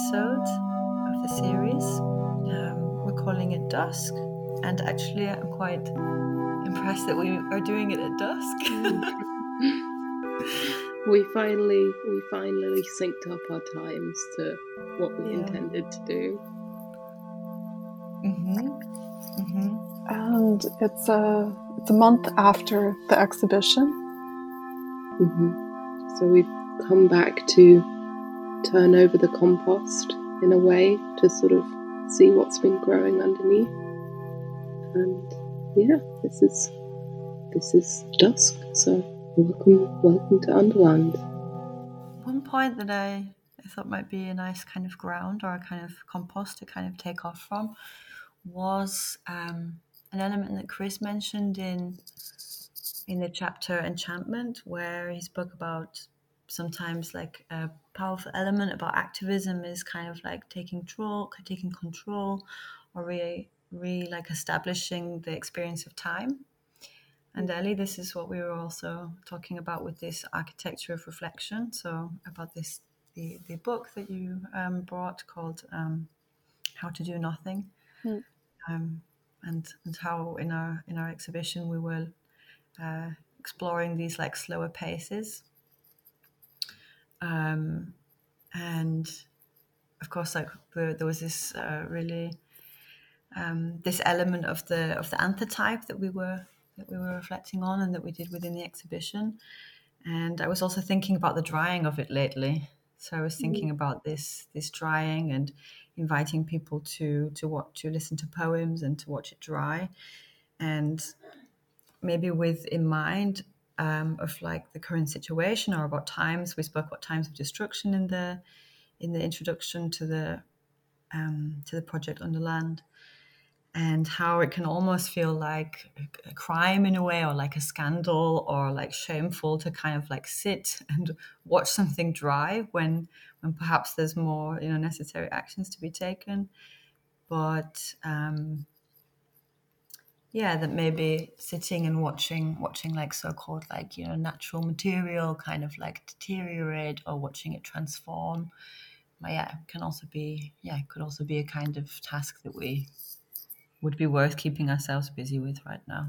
episode of the series. We're calling it Dusk, and actually I'm quite impressed that we are doing it at dusk. We finally synced up our times to what we intended to do. And it's a month after the exhibition. So we've come back to turn over the compost in a way to sort of see what's been growing underneath. And yeah, this is dusk. So welcome to Underland. One point that I thought might be a nice kind of ground or a kind of compost to kind of take off from was an element that Chris mentioned in the chapter Enchantment, where he spoke about sometimes like a powerful element about activism is kind of like taking control or really like establishing the experience of time. And Ellie, this is what we were also talking about with this architecture of reflection. So about this, the book that you brought called How to Do Nothing, and how in our exhibition we were exploring these like slower paces, and of course like there was this really this element of the anthrotype that we were reflecting on and that we did within the exhibition. And I was also thinking about the drying of it lately. So I was thinking about this drying and inviting people to listen to poems and to watch it dry, and maybe with in mind of like the current situation or about times. We spoke about times of destruction in the introduction to the project Underland, and how it can almost feel like a crime in a way, or like a scandal, or like shameful to kind of like sit and watch something dry when perhaps there's more necessary actions to be taken. But that maybe sitting and watching like so-called like natural material kind of like deteriorate, or watching it transform, could also be a kind of task that we would be worth keeping ourselves busy with right now.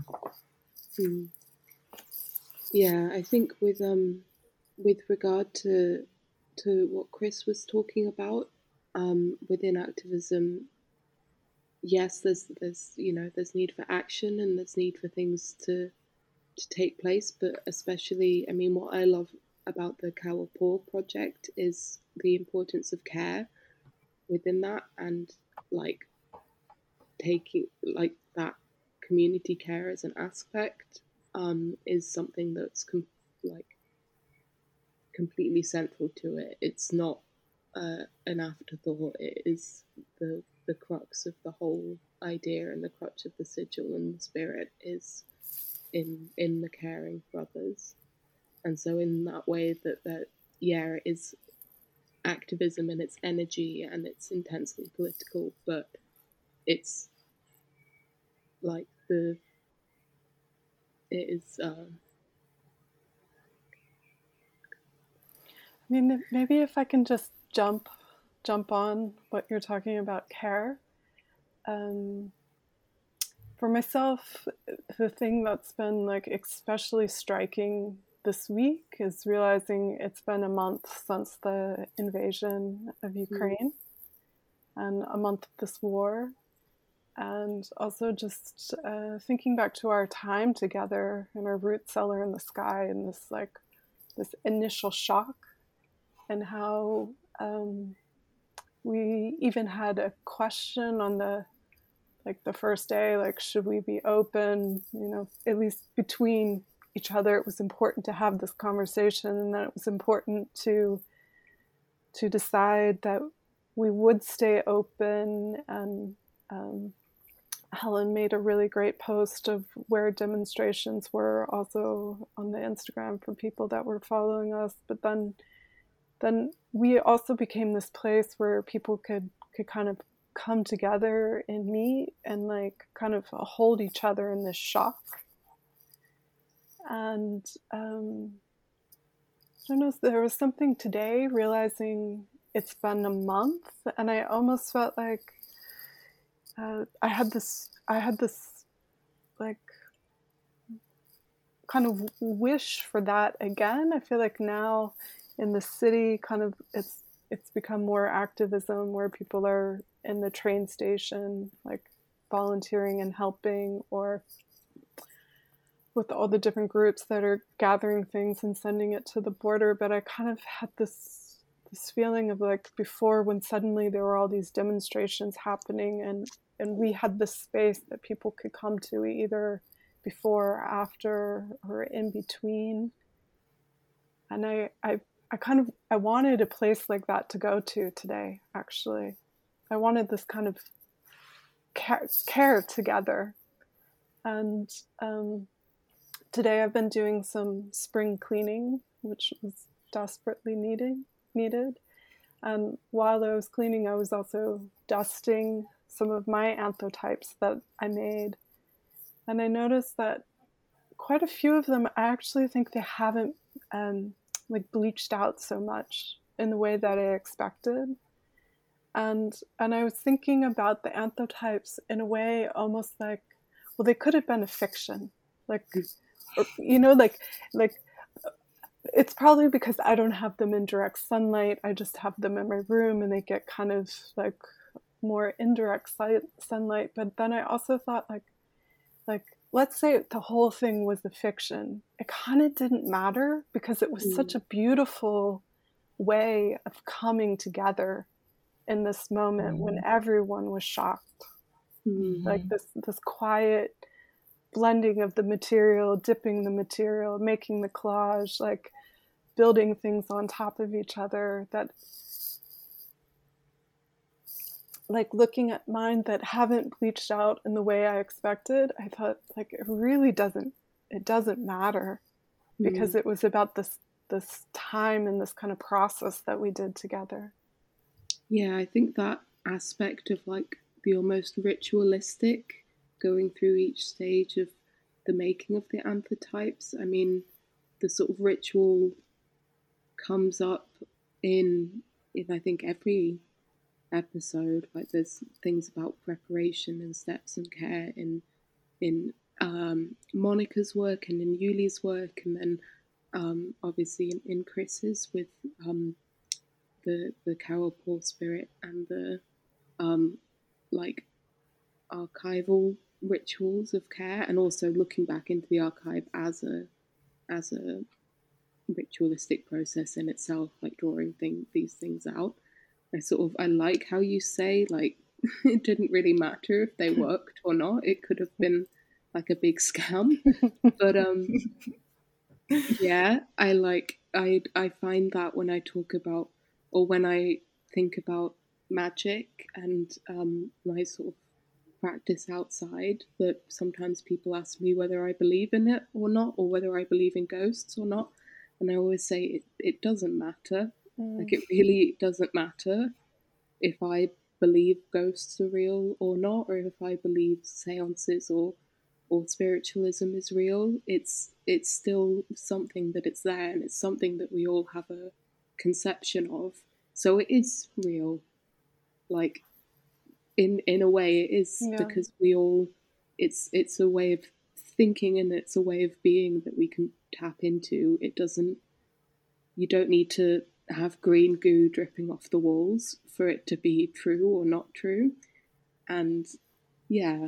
Yeah, I think with regard to what Chris was talking about within activism, yes, there's need for action and there's need for things to take place, but especially, I mean, what I love about the Kawapor project is the importance of care within that, and like taking like that community care as an aspect is something that's completely central to it. It's not an afterthought. It is the crux of the whole idea, and the crux of the sigil and the spirit is in the caring for others. And so in that way that it is activism and its energy, and it's intensely political, but it's like it is I mean, maybe if I can just jump on what you're talking about, care. For myself, the thing that's been like especially striking this week is realizing it's been a month since the invasion of Ukraine and a month of this war. And also just thinking back to our time together in our root cellar in the sky, and this initial shock, and how we even had a question on the first day, like, should we be open? At least between each other, it was important to have this conversation, and that it was important to decide that we would stay open. And Helen made a really great post of where demonstrations were also on the Instagram for people that were following us. But then we also became this place where people could kind of come together and meet and like kind of hold each other in this shock. And I don't know, there was something today realizing it's been a month, and I almost felt like I had this like kind of wish for that again. I feel like now in the city, kind of it's become more activism where people are in the train station, like volunteering and helping, or with all the different groups that are gathering things and sending it to the border. But I kind of had this feeling of like before, when suddenly there were all these demonstrations happening, and we had this space that people could come to either before or after or in between. And I wanted a place like that to go to today, actually. I wanted this kind of care together. And today I've been doing some spring cleaning, which was desperately needed. And while I was cleaning, I was also dusting some of my anthotypes that I made. And I noticed that quite a few of them, I actually think they haven't like bleached out so much in the way that I expected. And I was thinking about the anthotypes in a way almost like, well, they could have been a fiction. Like, you know, like it's probably because I don't have them in direct sunlight. I just have them in my room and they get kind of like more indirect sunlight. But then I also thought like let's say the whole thing was a fiction. It kind of didn't matter because it was such a beautiful way of coming together in this moment when everyone was shocked. Like this quiet blending of the material, dipping the material, making the collage, like building things on top of each other, that like looking at mine that haven't bleached out in the way I expected, I thought like it really doesn't matter because it was about this time and this kind of process that we did together. Yeah, I think that aspect of like the almost ritualistic going through each stage of the making of the anthotypes. I mean, the sort of ritual comes up in I think every episode. Like there's things about preparation and steps and care in Monica's work and in Yuli's work, and then obviously in Chris's with the Carol Poor spirit and the like archival rituals of care, and also looking back into the archive as a ritualistic process in itself, like drawing these things out. I like how you say like it didn't really matter if they worked or not. It could have been like a big scam. But yeah, I find that when I talk about, or when I think about magic and my sort of practice outside, that sometimes people ask me whether I believe in it or not, or whether I believe in ghosts or not. And I always say it doesn't matter. Like, it really doesn't matter if I believe ghosts are real or not, or if I believe seances or spiritualism is real. It's still something that it's there, and it's something that we all have a conception of. So it is real. Like, in a way it is, because we all, it's a way of thinking, and it's a way of being that we can tap into. It doesn't, you don't need to have green goo dripping off the walls for it to be true or not true. And yeah,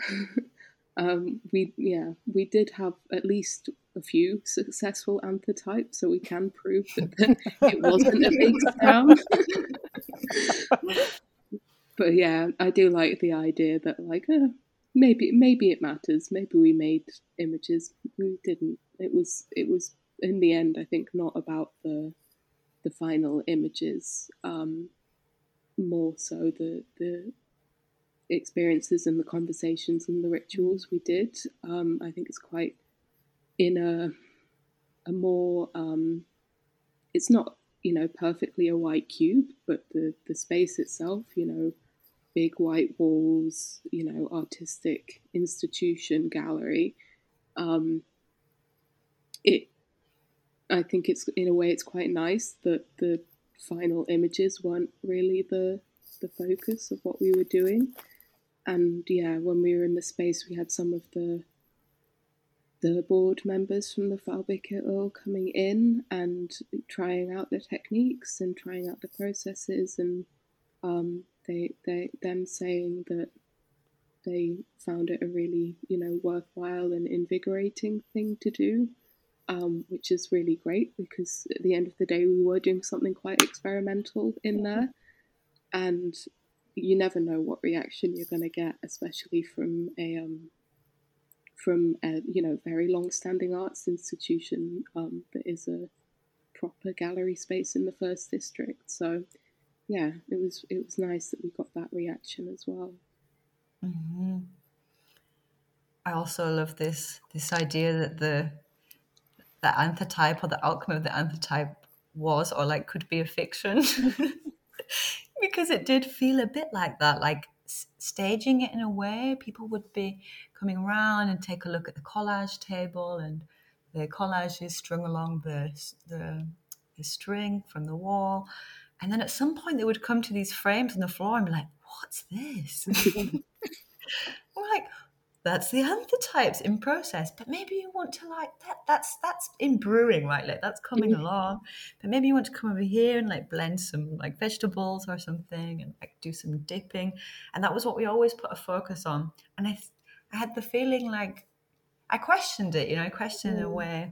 we did have at least a few successful anthotypes, so we can prove that it wasn't a big scam. But yeah, I do like the idea that like maybe it matters. Maybe we made images. We didn't. It was in the end, I think, not about the final images. More so the experiences and the conversations and the rituals we did. I think it's quite in a more it's not, perfectly a white cube, but the space itself, big white walls, artistic institution, gallery. I think it's, in a way, it's quite nice that the final images weren't really the focus of what we were doing. And yeah, when we were in the space, we had some of the board members from the Farbike coming in and trying out the techniques and trying out the processes, and them saying that they found it a really, worthwhile and invigorating thing to do, which is really great, because at the end of the day, we were doing something quite experimental in there, and you never know what reaction you're going to get, especially from a very long-standing arts institution that is a proper gallery space in the First District. So yeah, it was nice that we got that reaction as well. Mm-hmm. I also love this idea that the anthrotype, or the outcome of the anthrotype, was or like could be a fiction. Because it did feel a bit like that, like staging it in a way. People would be coming around and take a look at the collage table, and the collage is strung along the string from the wall. And then at some point they would come to these frames on the floor and be like, what's this? I'm like, that's the anthrotypes in process, but maybe you want to like that's in brewing, right? Like that's coming along, but maybe you want to come over here and like blend some like vegetables or something and like do some dipping. And that was what we always put a focus on. And I had the feeling like I questioned it, I questioned in a way,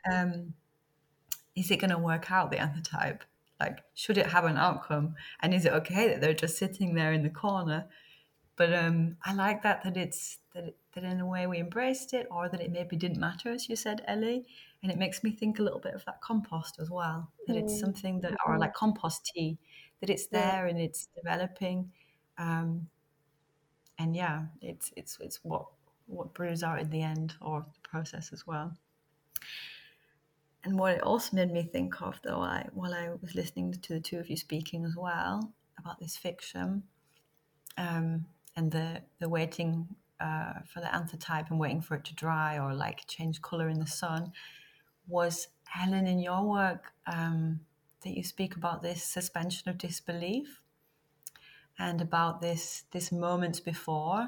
is it going to work out, the anthrotype? Like, should it have an outcome? And is it okay that they're just sitting there in the corner? But I like that it's that in a way we embraced it, or that it maybe didn't matter, as you said, Ellie. And it makes me think a little bit of that compost as well. That it's something that, or like compost tea, that it's there and it's developing, and yeah, it's what brews out in the end, or the process as well. And what it also made me think of, though, while I was listening to the two of you speaking as well about this fiction. And the waiting for the anthrotype and waiting for it to dry or like change color in the sun, was, Helen, in your work that you speak about this suspension of disbelief, and about this moments before,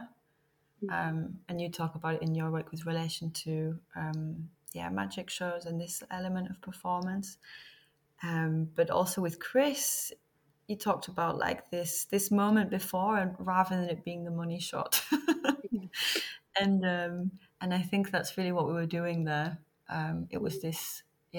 and you talk about it in your work with relation to magic shows and this element of performance, but also with Chris. You talked about like this moment before, and rather than it being the money shot. And I think that's really what we were doing there. It was this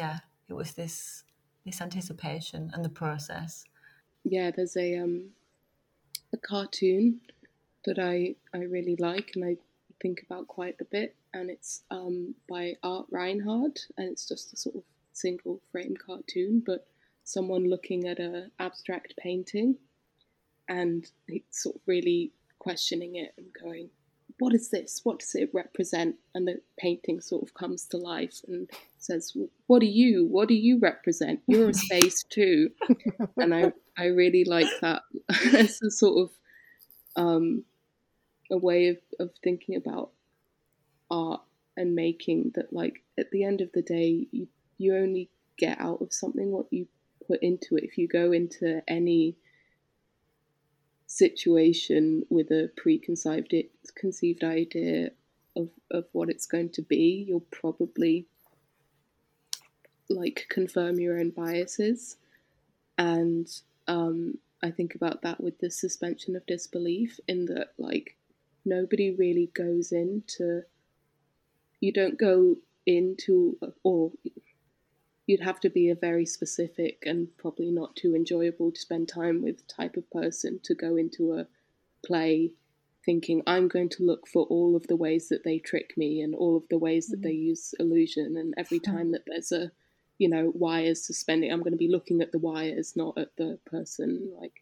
anticipation and the process. Yeah, there's a cartoon that I really like and I think about quite a bit, and it's by Art Reinhardt, and it's just a sort of single frame cartoon, but someone looking at an abstract painting and sort of really questioning it and going, what is this? What does it represent? And the painting sort of comes to life and says, well, what do you represent? You're a space too. And I really like that as a sort of a way of thinking about art and making, that like at the end of the day, you only get out of something what you put into it. If you go into any situation with a conceived idea of what it's going to be, you'll probably like confirm your own biases. And I think about that with the suspension of disbelief, in that like nobody really goes into, you don't go into, or you'd have to be a very specific and probably not too enjoyable to spend time with type of person to go into a play thinking, I'm going to look for all of the ways that they trick me and all of the ways that they use illusion, and every time that there's a wires suspending, I'm going to be looking at the wires, not at the person. Like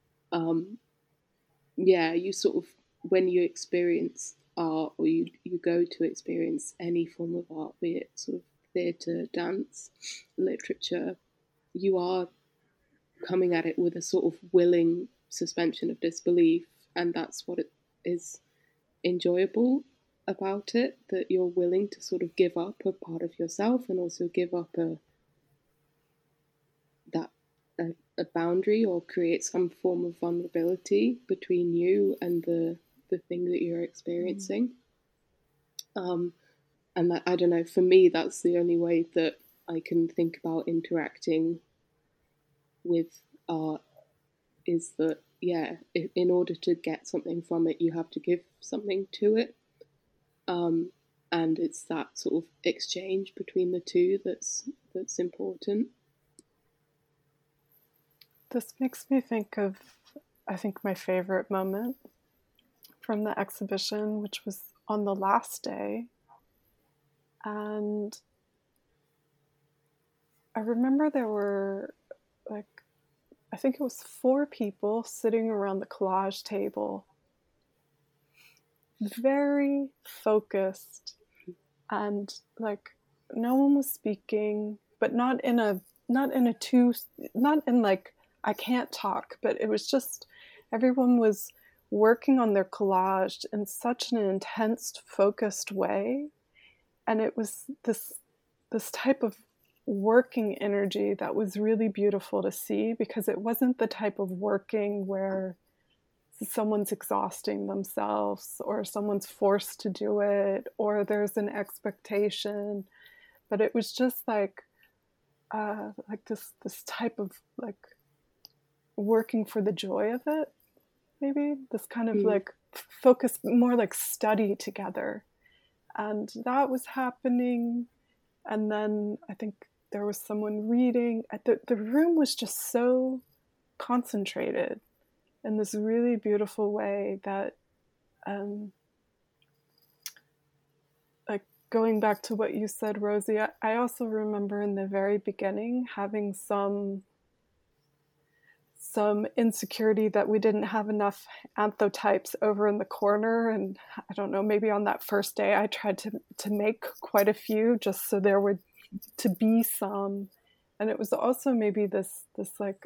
you sort of, when you experience art, or you go to experience any form of art, be it sort of theatre, dance, literature, you are coming at it with a sort of willing suspension of disbelief, and that's what it is enjoyable about it, that you're willing to sort of give up a part of yourself and also give up that a boundary or create some form of vulnerability between you and the thing that you're experiencing. And that, I don't know, for me, that's the only way that I can think about interacting with art, is that, yeah, in order to get something from it, you have to give something to it. And it's that sort of exchange between the two that's important. This makes me think of, I think, my favorite moment from the exhibition, which was on the last day. And I remember there were, like, I think it was 4 people sitting around the collage table, very focused, and like no one was speaking, but not in like I can't talk, but it was just everyone was working on their collage in such an intense, focused way, and it was this type of working energy that was really beautiful to see, because it wasn't the type of working where someone's exhausting themselves or someone's forced to do it or there's an expectation, but it was just like this type of like working for the joy of it, maybe this kind of like focus, more like study together, and that was happening. And then I think there was someone reading. The room was just so concentrated in this really beautiful way that, like going back to what you said, Rosie, I also remember in the very beginning having some insecurity that we didn't have enough anthotypes over in the corner. And I don't know, maybe on that first day I tried to make quite a few just so there would to be some. And it was also maybe this like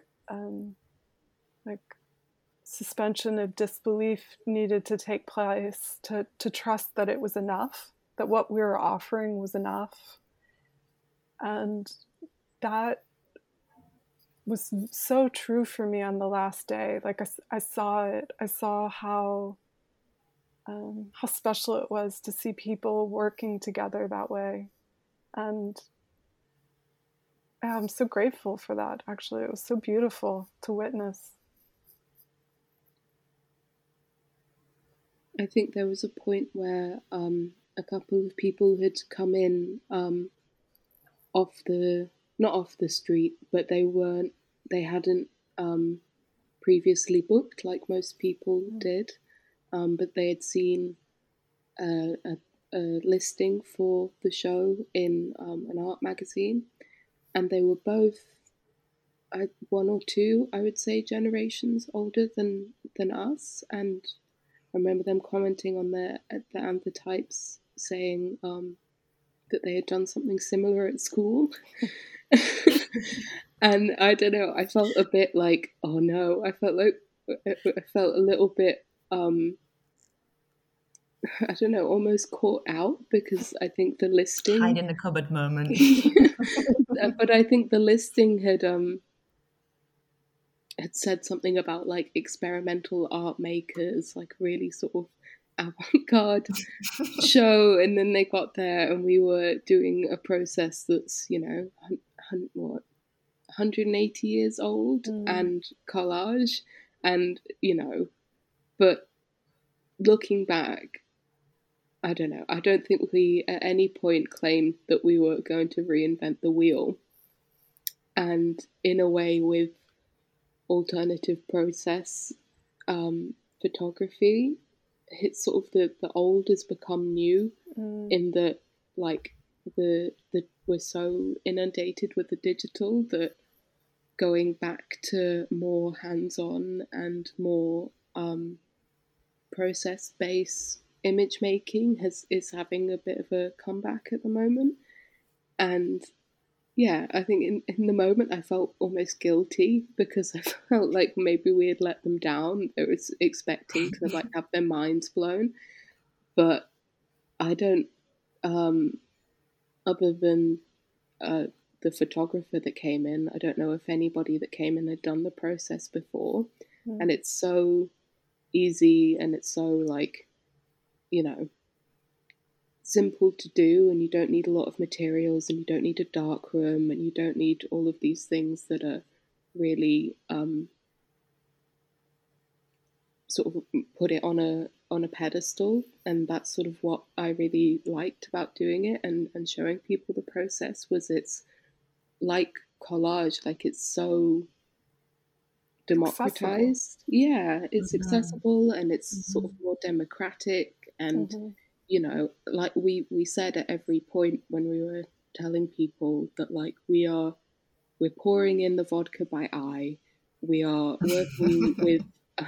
suspension of disbelief needed to take place to trust that it was enough, that what we were offering was enough. And that was so true for me on the last day. Like I saw it. I saw how special it was to see people working together that way. And I'm so grateful for that, actually. It was so beautiful to witness. I think there was a point where a couple of people had come in not off the street, but they hadn't previously booked like most people did, but they had seen a listing for the show in an art magazine, and they were both 1 or 2, I would say, generations older than us. And I remember them commenting on the anthotypes, saying that they had done something similar at school. And I don't know, I felt a bit like, oh no, I felt a little bit I don't know, almost caught out, because I think the listing, hide in the cupboard moment. But I think the listing had said something about like experimental art makers, like really sort of avant-garde show, and then they got there and we were doing a process that's, 180 years old, and collage, and but looking back, I don't know, I don't think we at any point claimed that we were going to reinvent the wheel. And in a way, with alternative process photography, it's sort of the old has become new, in that like the we're so inundated with the digital that going back to more hands-on and more process-based image making is having a bit of a comeback at the moment. And yeah, I think in the moment I felt almost guilty, because I felt like maybe we had let them down. They were expecting to like have their minds blown, but I don't. Other than the photographer that came in. I don't know if anybody that came in had done the process before. And it's so easy, and it's so, like, you know, simple to do, and you don't need a lot of materials, and you don't need a dark room, and you don't need all of these things that are really sort of put it on a pedestal. And that's sort of what I really liked about doing it and showing people the process, was it's like collage, like it's so democratized. Yeah, it's accessible, and it's sort of more democratic, and you know, like we said at every point when we were telling people that, like, we're pouring in the vodka by eye, we are working with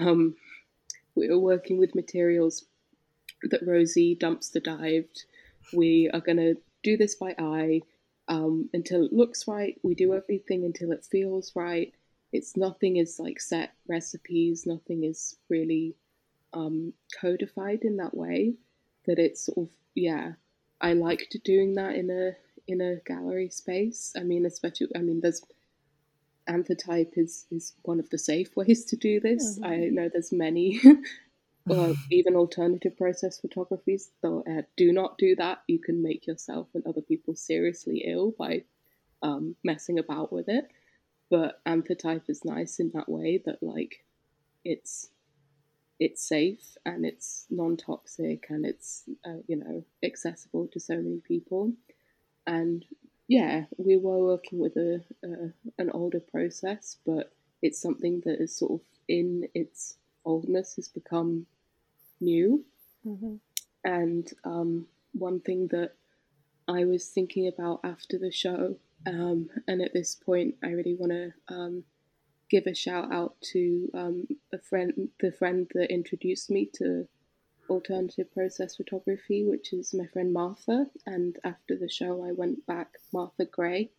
materials that Rosie dumpster dived. We are going to do this by eye until it looks right. We do everything until it feels right. Nothing is like set recipes. Nothing is really codified in that way. That it's sort of, yeah. I liked doing that in a gallery space. I mean, there's Amphitype is one of the safe ways to do this. I know there's many. Or even alternative process photographies, though, do not do that. You can make yourself and other people seriously ill by messing about with it. But Amphitype is nice in that way, that, like, it's safe, and it's non-toxic, and it's accessible to so many people. And yeah, we were working with an older process, but it's something that is sort of, in its oldness, has become new. And one thing that I was thinking about after the show, and at this point I really want to give a shout out to the friend that introduced me to alternative process photography, which is my friend Martha. And after the show I went back, Martha Gray,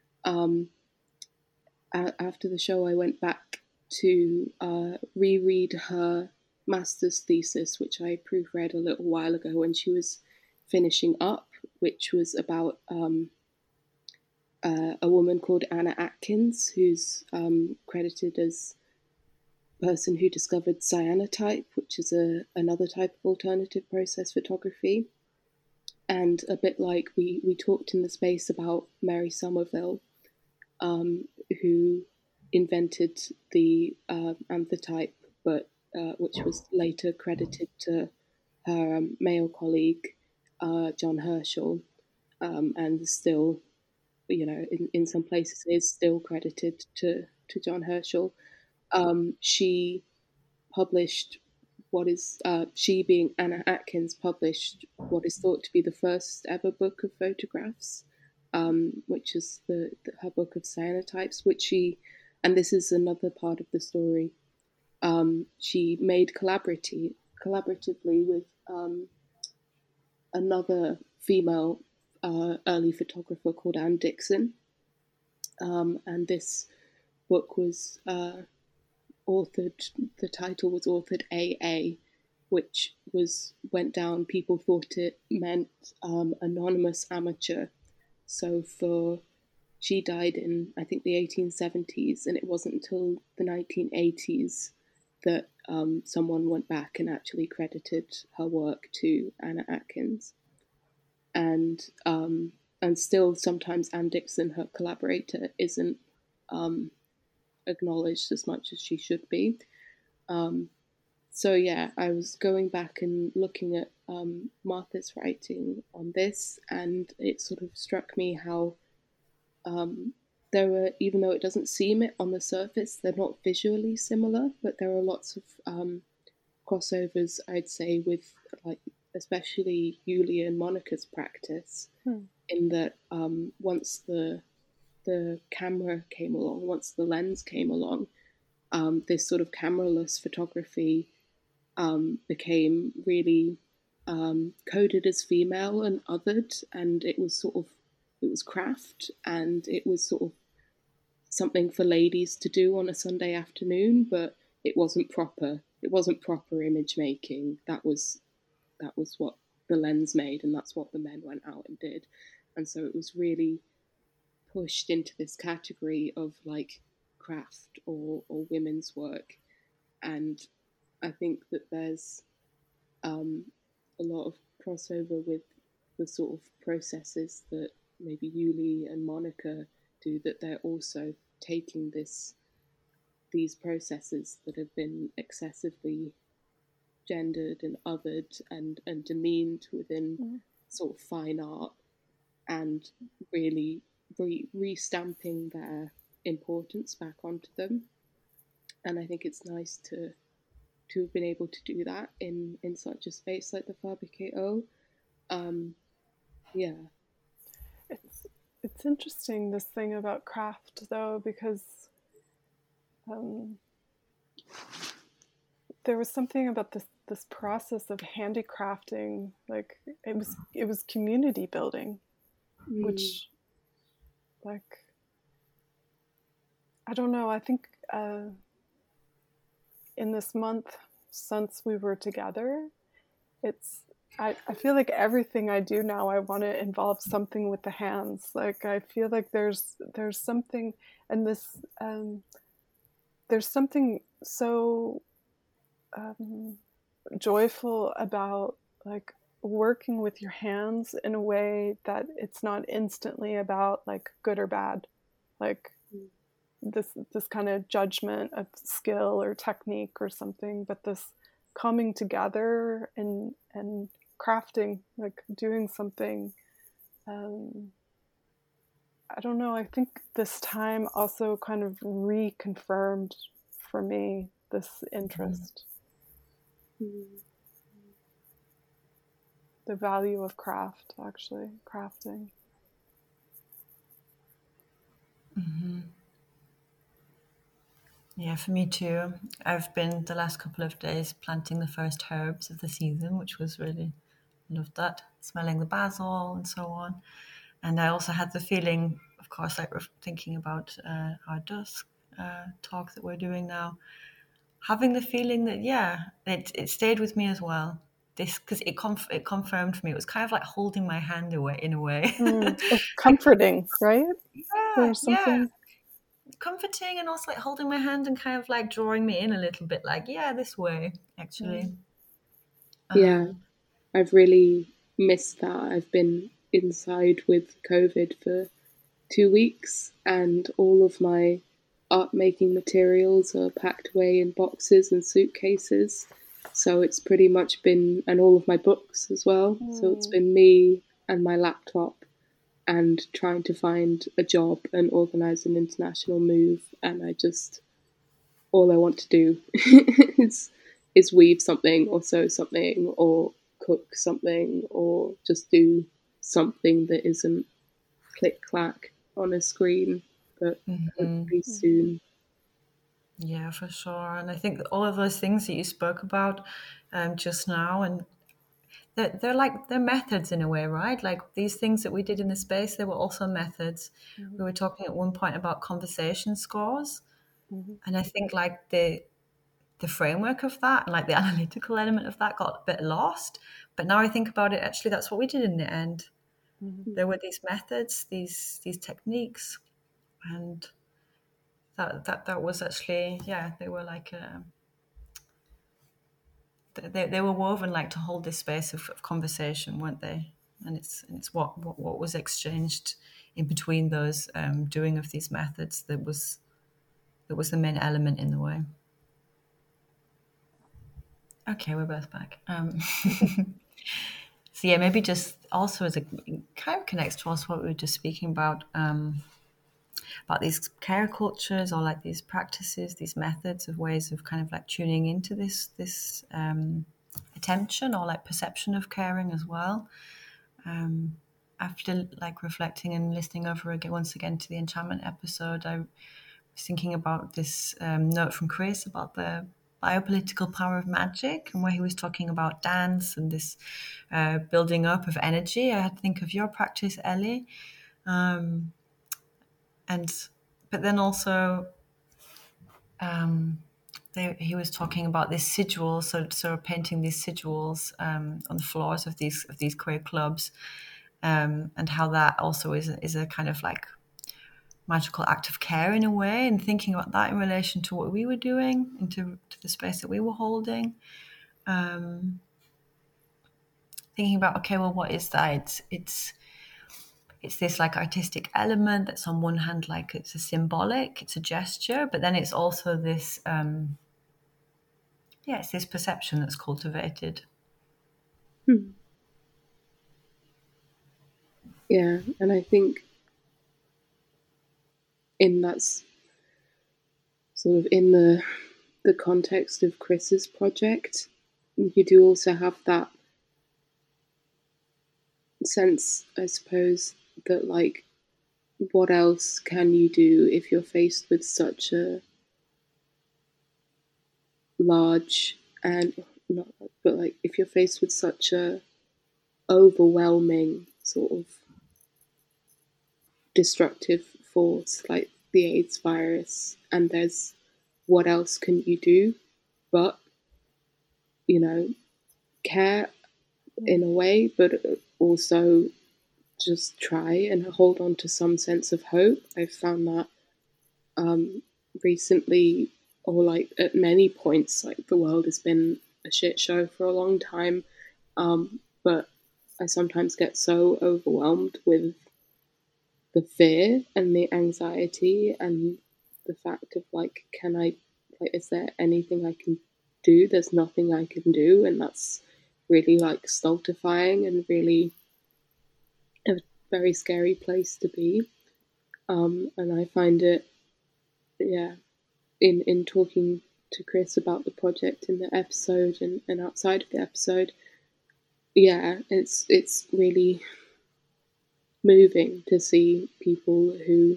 after the show I went back to reread her master's thesis, which I proofread a little while ago when she was finishing up, which was about a woman called Anna Atkins, who's credited as the person who discovered cyanotype, which is another type of alternative process photography. And a bit like we talked in the space about Mary Somerville, who invented the Amphitype, but which was later credited to her male colleague, John Herschel, and still, in some places is still credited to John Herschel. She published she being Anna Atkins, published what is thought to be the first ever book of photographs, which is her book of cyanotypes, and this is another part of the story, she made collaboratively with another female early photographer called Anne Dixon, and this book was authored. The title was authored AA, which went down. People thought it meant anonymous amateur. So she died in, I think, the 1870s, and it wasn't until the 1980s that someone went back and actually credited her work to Anna Atkins. And still sometimes Anne Dixon, her collaborator, isn't acknowledged as much as she should be. So yeah, I was going back and looking at Martha's writing on this, and it sort of struck me how there were, even though it doesn't seem it on the surface, they're not visually similar, but there are lots of crossovers, I'd say, with, like, especially Yulia and Monica's practice, in that once the camera came along, once the lens came along, this sort of cameraless photography became really coded as female and othered, and it was craft, and it was sort of something for ladies to do on a Sunday afternoon, but it wasn't proper image making. That was what the lens made, and that's what the men went out and did. And so it was really pushed into this category of like craft or women's work. And I think that there's a lot of crossover with the sort of processes that maybe Yuli and Monica do, that they're also taking these processes that have been excessively gendered and othered and demeaned within sort of fine art, and really restamping their importance back onto them. And I think it's nice to have been able to do that in such a space like the Fabrique. Yeah. It's interesting, this thing about craft, though, because there was something about this process of handicrafting, like it was community building, which, like, I don't know, I think in this month since we were together, I feel like everything I do now, I want to involve something with the hands. Like, I feel like there's something, and this there's something so joyful about like working with your hands in a way that it's not instantly about like good or bad, like this kind of judgment of skill or technique or something, but this coming together and crafting, like doing something. I don't know, I think this time also kind of reconfirmed for me this interest. The value of craft, actually, crafting. Yeah, for me too. I've been the last couple of days planting the first herbs of the season, which was really, loved that, smelling the basil and so on. And I also had the feeling, of course, like thinking about our dusk talk that we're doing now, having the feeling that, yeah, it stayed with me as well. This, because it confirmed for me. It was kind of like holding my hand away in a way. Comforting, right? Yeah, yeah. Comforting, and also like holding my hand and kind of like drawing me in a little bit, like, yeah, this way, actually. Yeah, I've really missed that. I've been inside with COVID for 2 weeks, and all of my art making materials are packed away in boxes and suitcases. So it's pretty much been, and all of my books as well. So it's been me and my laptop and trying to find a job and organize an international move. And all I want to do is weave something or sew something or cook something or just do something that isn't click clack on a screen, but hopefully soon. Yeah, for sure. And I think all of those things that you spoke about just now, and they're methods in a way, right? Like these things that we did in the space, they were also methods. We were talking at one point about conversation scores, and I think like the framework of that and like the analytical element of that got a bit lost. But now I think about it, actually, that's what we did in the end. There were these methods, these techniques, and that was actually, yeah, they were like they were woven like to hold this space of conversation, weren't they? And it's what was exchanged in between those doing of these methods that was the main element in the way. Okay, we're both back. So yeah, maybe just also as a kind of connects to also what we were just speaking about these care cultures, or like these practices, these methods of ways of kind of like tuning into this attention or like perception of caring as well. After like reflecting and listening over again once again to the enchantment episode, I was thinking about this note from Chris about the biopolitical power of magic, and where he was talking about dance and this building up of energy. I had to think of your practice, Ellie. But then also he was talking about this sigil, so painting these sigils on the floors of these queer clubs, and how that also is a kind of like magical act of care in a way, and thinking about that in relation to what we were doing and to the space that we were holding. Thinking about, okay, well, what is that? It's this like artistic element that's on one hand like it's a symbolic, it's a gesture, but then it's also this it's this perception that's cultivated. Yeah, and I think in that's sort of in the context of Chris's project, you do also have that sense, I suppose, that like, what else can you do if you're faced with such a large and not, but like if you're faced with such a overwhelming sort of destructive force like the AIDS virus, and there's what else can you do but, you know, care in a way, but also just try and hold on to some sense of hope. I've found that recently, or like at many points, like the world has been a shit show for a long time, but I sometimes get so overwhelmed with the fear and the anxiety and the fact of like, can I, like, is there anything I can do? There's nothing I can do, and that's really like stultifying and really a very scary place to be. And I find it, yeah, in talking to Chris about the project in the episode and outside of the episode, yeah, it's really moving to see people who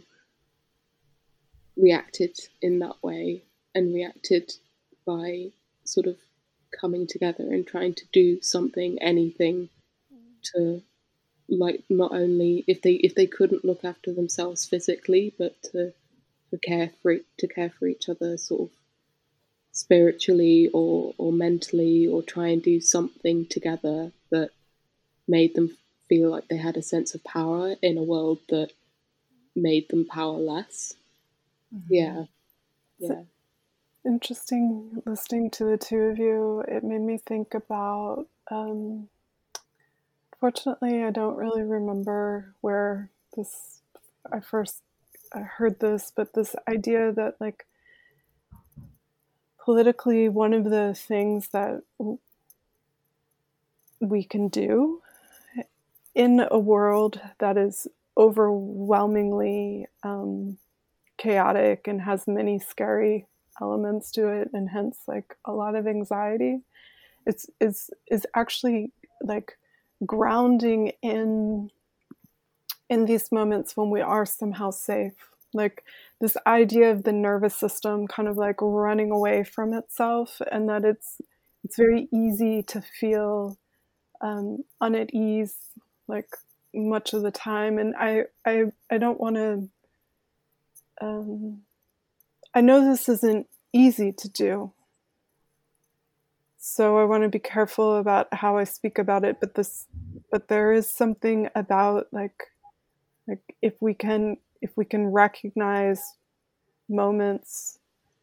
reacted in that way and reacted by sort of coming together and trying to do something, anything, to like not only if they couldn't look after themselves physically, but to care for each other sort of spiritually or mentally, or try and do something together that made them feel like they had a sense of power in a world that made them powerless. Yeah. Interesting listening to the two of you. It made me think about, fortunately, I don't really remember where I first heard this, but this idea that like politically, one of the things that we can do in a world that is overwhelmingly chaotic and has many scary elements to it, and hence like a lot of anxiety, is actually like grounding in these moments when we are somehow safe. Like this idea of the nervous system kind of like running away from itself, and that it's very easy to feel on at ease like much of the time. And I don't want to I know this isn't easy to do, so I want to be careful about how I speak about it, but there is something about like if we can recognize moments.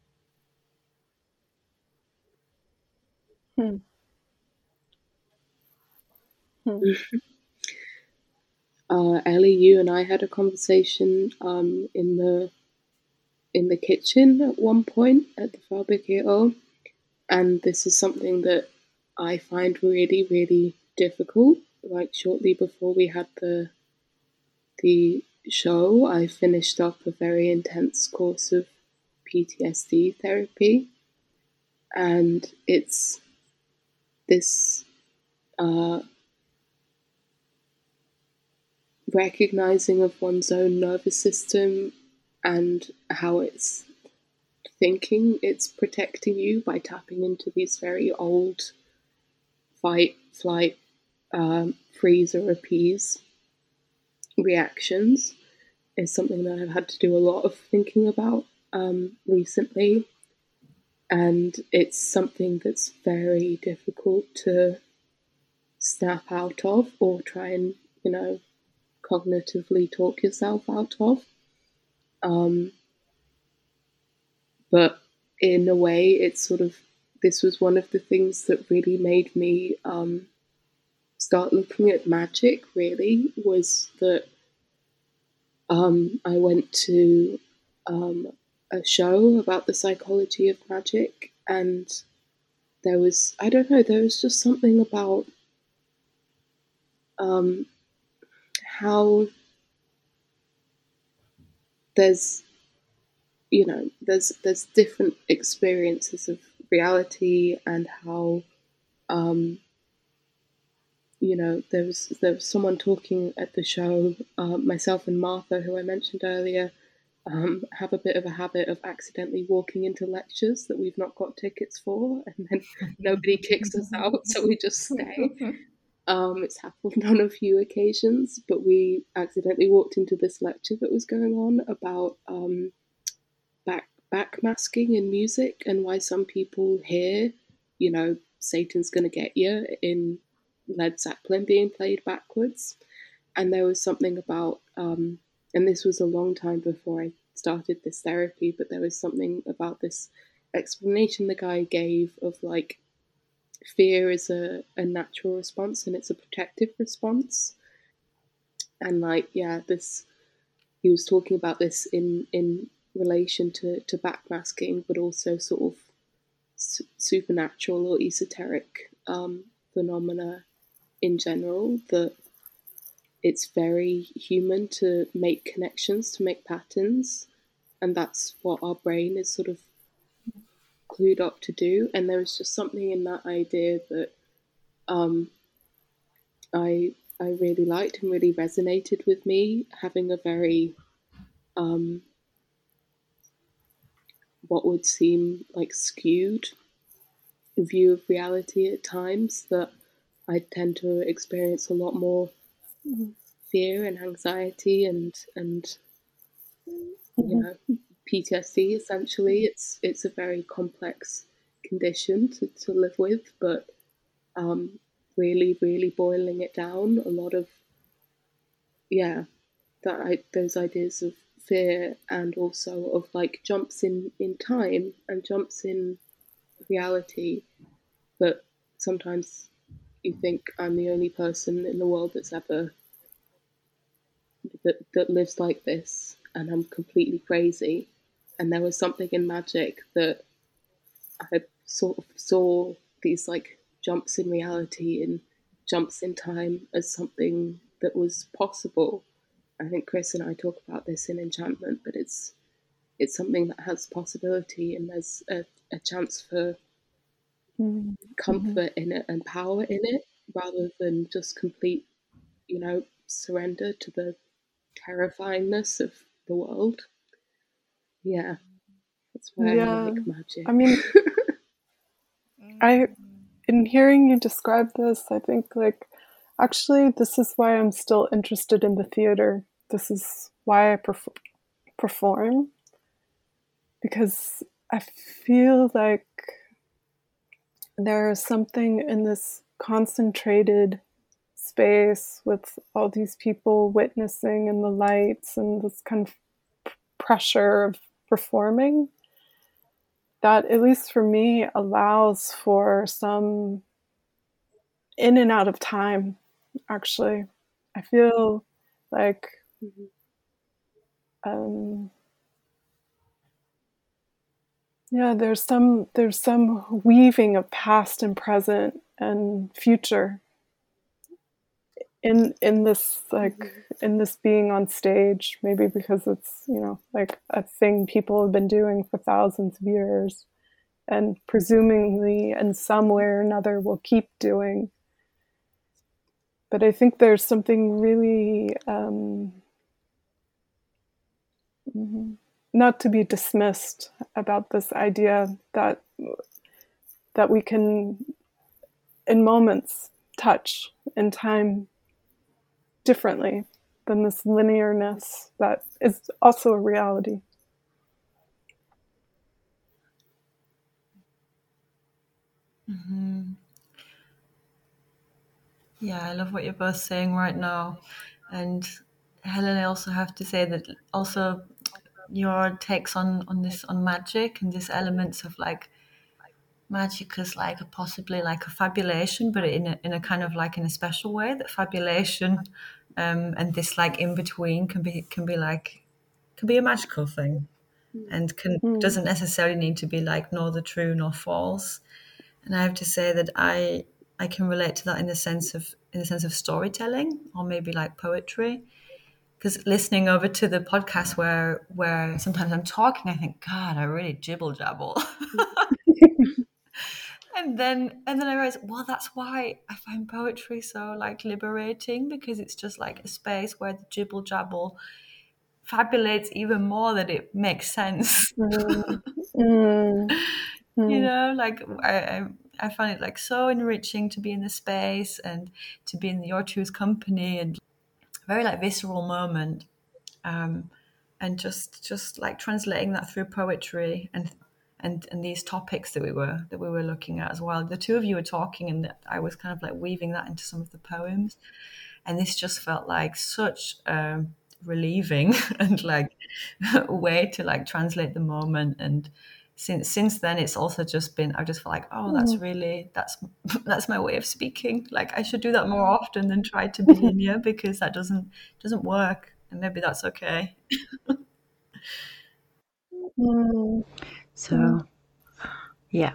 Ellie, you and I had a conversation in the kitchen at one point at the Fabrikio, and this is something that I find really, really difficult. Like shortly before we had the show, I finished up a very intense course of PTSD therapy, and it's this recognizing of one's own nervous system and how it's thinking it's protecting you by tapping into these very old fight, flight, freeze or appease reactions is something that I've had to do a lot of thinking about recently. And it's something that's very difficult to snap out of or try and, cognitively talk yourself out of. Um, but in a way, it's sort of, this was one of the things that really made me start looking at magic, really, was that I went to a show about the psychology of magic, and there was, I don't know, there was just something about um, how there's, there's different experiences of reality, and how um, there was someone talking at the show. Myself and Martha, who I mentioned earlier, have a bit of a habit of accidentally walking into lectures that we've not got tickets for, and then nobody kicks us out, so we just stay. It's happened on a few occasions, but we accidentally walked into this lecture that was going on about backmasking in music, and why some people hear, Satan's gonna get you in Led Zeppelin being played backwards. And there was something about, and this was a long time before I started this therapy, but there was something about this explanation the guy gave of like, fear is a natural response and it's a protective response. And like, yeah, this, he was talking about this in relation to backmasking, but also sort of supernatural or esoteric phenomena in general, that it's very human to make connections, to make patterns, and that's what our brain is sort of clued up to do. And there was just something in that idea that um, I really liked and really resonated with me, having a very what would seem like skewed view of reality at times, that I tend to experience a lot more fear and anxiety and PTSD. Essentially, it's a very complex condition to live with, but really, really boiling it down, a lot of, yeah, those ideas of fear, and also of like jumps in time and jumps in reality. But sometimes you think I'm the only person in the world that's ever that lives like this, and I'm completely crazy. And there was something in magic that I sort of saw these like jumps in reality and jumps in time as something that was possible. I think Chris and I talk about this in Enchantment, but it's something that has possibility, and there's a chance for comfort in it and power in it, rather than just complete, surrender to the terrifyingness of the world. Yeah, that's why I Yeah. like magic. I mean, in hearing you describe this, I think like, actually, this is why I'm still interested in the theater. This is why I perform, because I feel like there is something in this concentrated space with all these people witnessing in the lights and this kind of pressure of performing that, at least for me, allows for some in and out of time. Actually, I feel like um, yeah, there's some weaving of past and present and future in this, like, in this being on stage, maybe because it's, like a thing people have been doing for thousands of years, and presumably in some way or another will keep doing. But I think there's something really not to be dismissed about this idea that we can, in moments, touch in time differently than this linearness that is also a reality. Yeah, I love what you're both saying right now. And Helen, I also have to say that also your takes on this, on magic and these elements of like magic as like possibly like a fabulation, but in a kind of like in a special way, that fabulation and this like in between can be a magical thing, and doesn't necessarily need to be like neither true nor false. And I have to say that I can relate to that in the sense of storytelling, or maybe like poetry. Because listening over to the podcast where sometimes I'm talking, I think, God, I really jibble jabble. And then I realized, well, that's why I find poetry so like liberating, because it's just like a space where the jibble jabble fabulates even more, that it makes sense. Like I find it like so enriching to be in the space and to be in your two's company, and very like visceral moment, and just like translating that through poetry and these topics that we were looking at as well. The two of you were talking, and I was kind of like weaving that into some of the poems, and this just felt like such relieving and like a way to like translate the moment. And since then it's also just been, I just felt like, oh, that's my way of speaking. Like I should do that more often than try to be linear, because that doesn't work, and maybe that's okay. So yeah,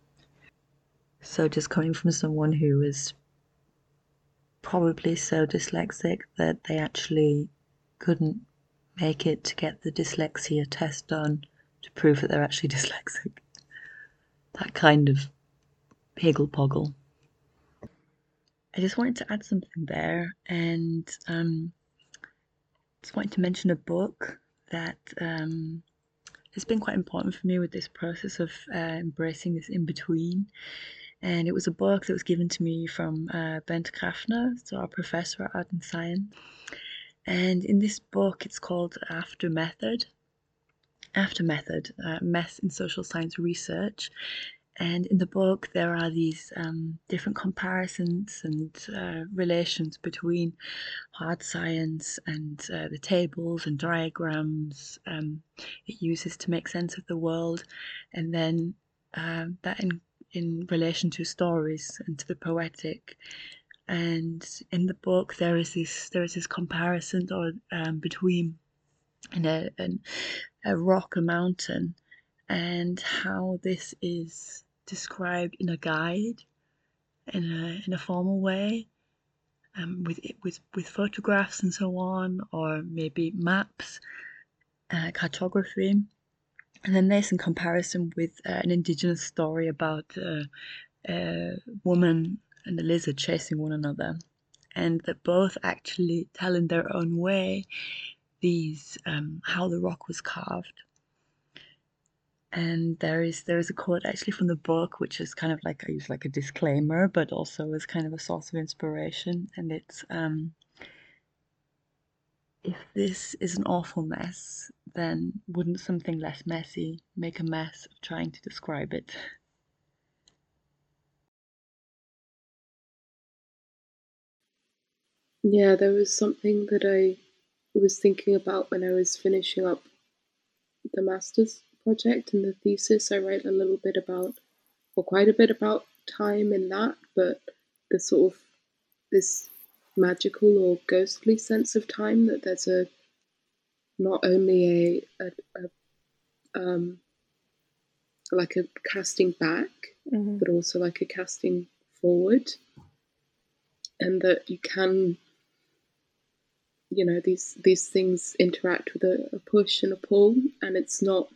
so just coming from someone who is probably so dyslexic that they actually couldn't make it to get the dyslexia test done to prove that they're actually dyslexic. That kind of higgle-poggle. I just wanted to add something there, and just wanted to mention a book that has been quite important for me with this process of embracing this in-between. And it was a book that was given to me from Bent Krafner, so our professor at Art and Science. And in this book, it's called After Method, Mess in Social Science Research. And in the book, there are these different comparisons and relations between hard science and the tables and diagrams it uses to make sense of the world, and then that in relation to stories and to the poetic. And in the book, there is this comparison between a rock, a mountain, and how this is described in a guide, in a formal way, with photographs and so on, or maybe maps, cartography. And then there's in comparison with an indigenous story about a woman and a lizard chasing one another, and that both actually tell in their own way these how the rock was carved. And there is a quote actually from the book, which is kind of like, I use like a disclaimer, but also as kind of a source of inspiration. And it's, if this is an awful mess, then wouldn't something less messy make a mess of trying to describe it? Yeah, there was something that I was thinking about when I was finishing up the master's project and the thesis. I write a little bit about, or quite a bit about, time in that, but the sort of this magical or ghostly sense of time, that there's not only a like a casting back, but also like a casting forward, and that you can, these things interact with a push and a pull, and it's not,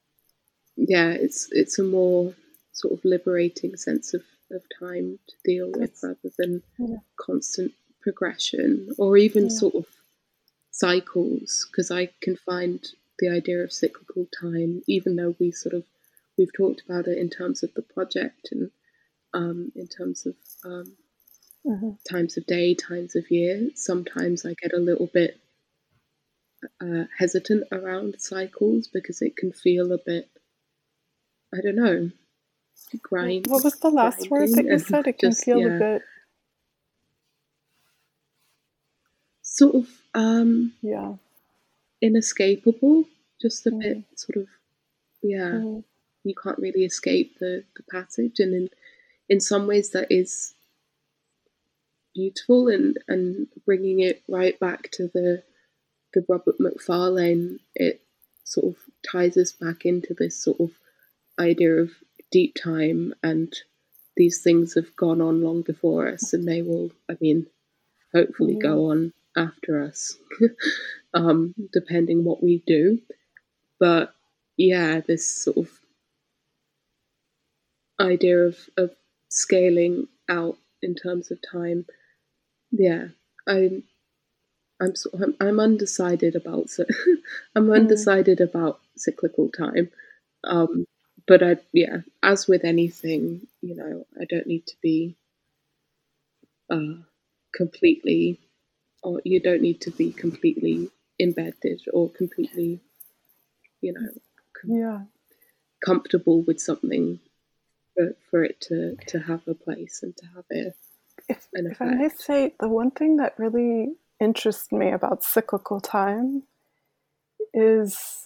it's a more sort of liberating sense of time to deal with, rather than constant progression, or even sort of cycles, because I can find the idea of cyclical time, even though we've talked about it in terms of the project and in terms of times of day, times of year. Sometimes I get a little bit hesitant around cycles, because it can feel a bit, I don't know, grind. What was the last word that you said? It can feel a bit sort of inescapable, just a bit sort of, you can't really escape the passage, and in some ways that is beautiful, and bringing it right back to the Robert Macfarlane, it sort of ties us back into this sort of idea of deep time, and these things have gone on long before us, and they will, I mean, hopefully go on after us, depending what we do. But yeah, this sort of idea of scaling out in terms of time, yeah, I'm undecided about I'm undecided about cyclical time, but as with anything, I don't need to be completely, or you don't need to be completely embedded or completely, comfortable with something for it to have a place and to have an effect. If I may say, the one thing that really interests me about cyclical time is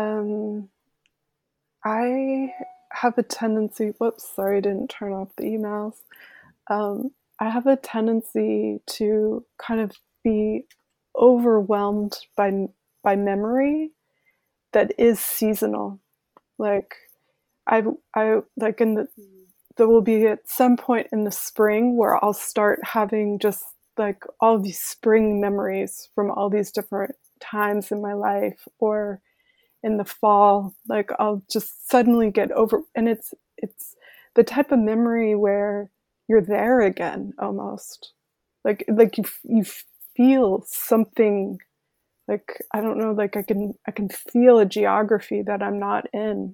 I have a tendency, sorry, I didn't turn off the emails. I have a tendency to kind of be overwhelmed by memory that is seasonal. Like I like there will be at some point in the spring where I'll start having just like all these spring memories from all these different times in my life, or in the fall, like I'll just suddenly get over, and it's the type of memory where you're there again almost, like you feel something, like I don't know, like I can feel a geography that I'm not in,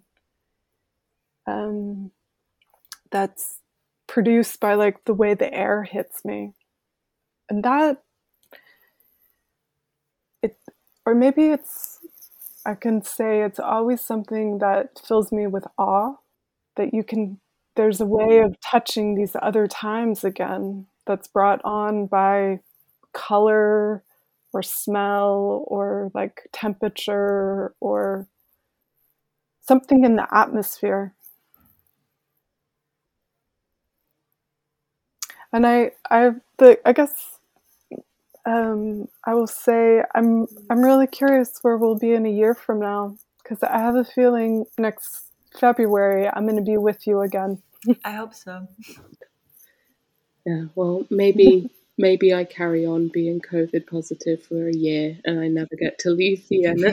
that's produced by like the way the air hits me, and that it, or maybe I can say it's always something that fills me with awe, that there's a way of touching these other times again that's brought on by color or smell or like temperature or something in the atmosphere. And I guess I will say I'm really curious where we'll be in a year from now, because I have a feeling next February I'm going to be with you again. I hope so. Yeah, well, maybe I carry on being COVID positive for a year and I never get to leave Vienna.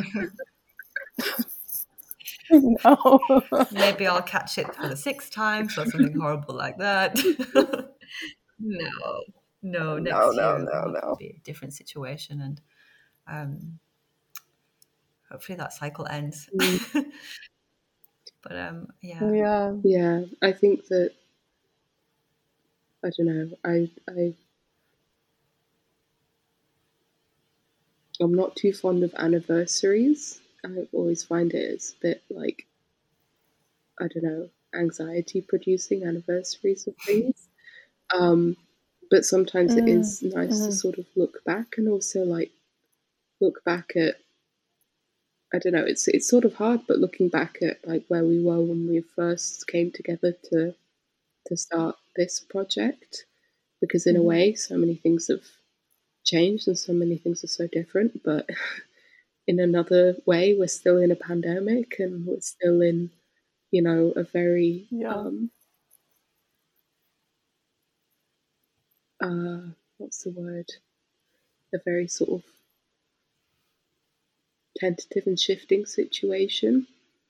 No. Maybe I'll catch it for the 6th time, so something horrible like that. No, next year will be a different situation, and hopefully that cycle ends. But yeah, I think that, I don't know, I'm not too fond of anniversaries. I always find it as a bit like, I don't know, anxiety producing anniversaries of things. But sometimes it is nice to sort of look back, and also like look back at, I don't know, it's sort of hard, but looking back at like where we were when we first came together to start this project, because in a way so many things have changed and so many things are so different, but in another way we're still in a pandemic, and we're still in, a very what's the word, a very sort of tentative and shifting situation.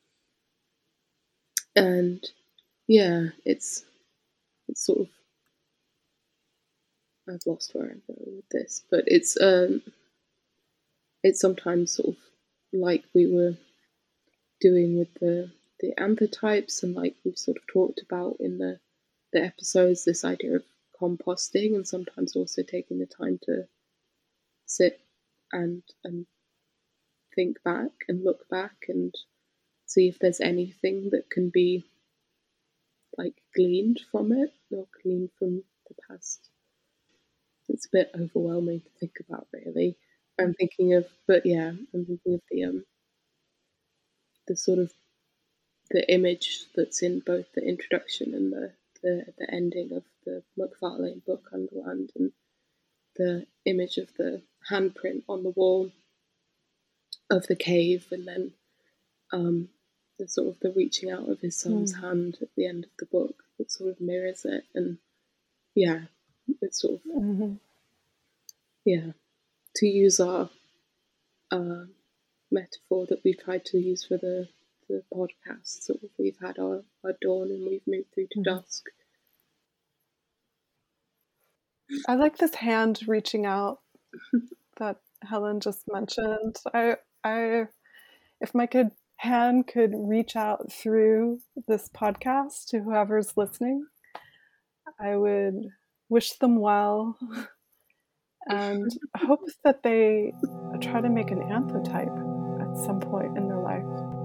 And yeah, it's sort of, I've lost where I'm going with this, but it's sometimes sort of like we were doing with the anthrotypes, and like we've sort of talked about in the episodes, this idea of composting, and sometimes also taking the time to sit and think back and look back and see if there's anything that can be like gleaned from it, or gleaned from the past. It's a bit overwhelming to think about, really. I'm thinking of the the sort of the image that's in both the introduction and the ending of the Macfarlane book Underland, and the image of the handprint on the wall of the cave, and then the sort of the reaching out of his son's hand at the end of the book that sort of mirrors it. And yeah, it's sort of to use our metaphor that we've tried to use for the podcast. Sort of, we've had our dawn and we've moved through to dusk. I like this hand reaching out that Helen just mentioned. If my hand could reach out through this podcast to whoever's listening, I would wish them well and hope that they try to make an anthotype at some point in their life.